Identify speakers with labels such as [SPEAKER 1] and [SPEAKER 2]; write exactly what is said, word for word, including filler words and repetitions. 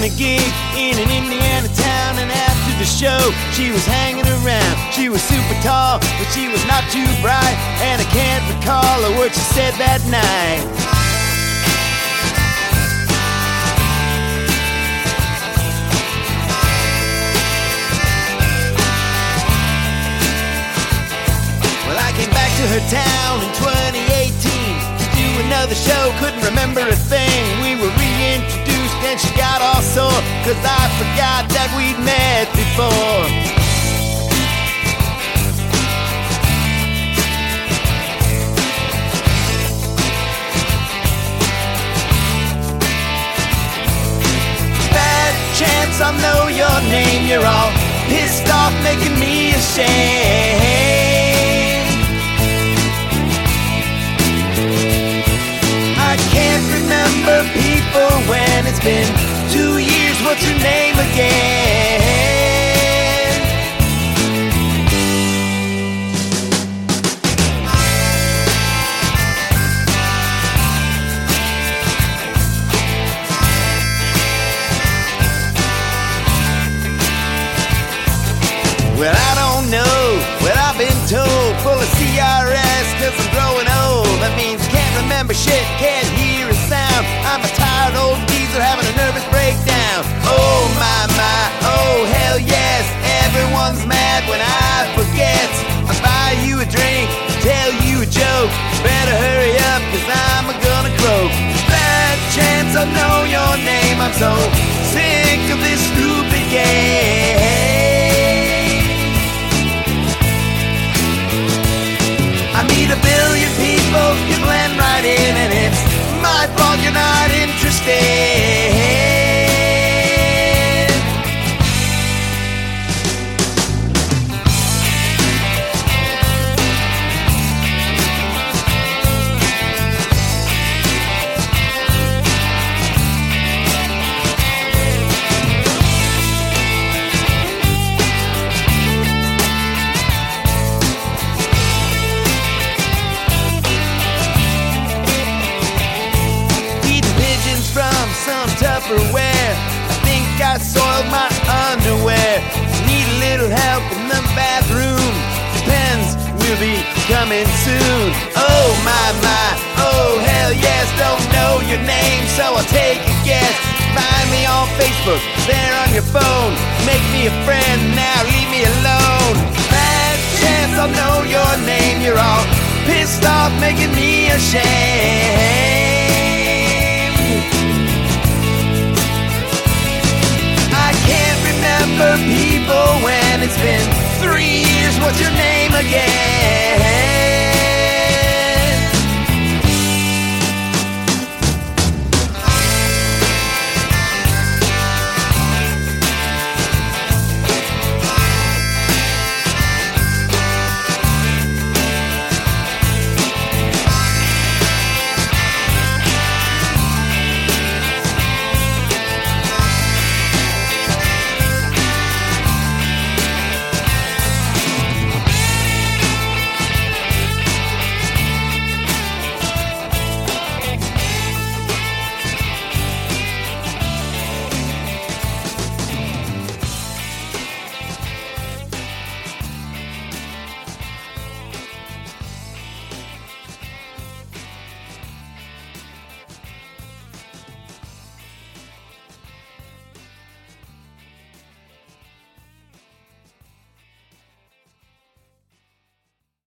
[SPEAKER 1] a gig in an Indiana town, and after the show she was hanging around. She was super tall, but she was not too bright, and I can't recall a word she said that night. Well, I came back to her town in twenty eighteen to do another show, couldn't remember a thing. We were reintroduced and she got all sore, cause I forgot that we'd met before. Bad chance I know your name, you're all pissed off, making me ashamed. I can't remember people when it's been two years. What's your name again? Well, I don't know what I've been told, full of C R S, cause I'm growing old. That means can't remember shit, can't hear a sound. I'm a tired old geezer having a nervous breakdown. Oh my, my, oh hell yes, everyone's mad when I forget. I buy you a drink, tell you a joke, better hurry up cause I'm gonna croak. Bad chance I know your name, I'm so sick of this stupid game. I meet a billion people, you blend right in, and it's my fault you're not interested. Tupperware, I think I soiled my underwear. Need a little help in the bathroom. Depends, we'll be coming soon. Oh my, my, oh hell yes. Don't know your name, so I'll take a guess. Find me on Facebook, there on your phone. Make me a friend, now leave me alone. Bad chance I'll know your name. You're all pissed off, making me ashamed. I can't remember people when it's been three years. What's your name?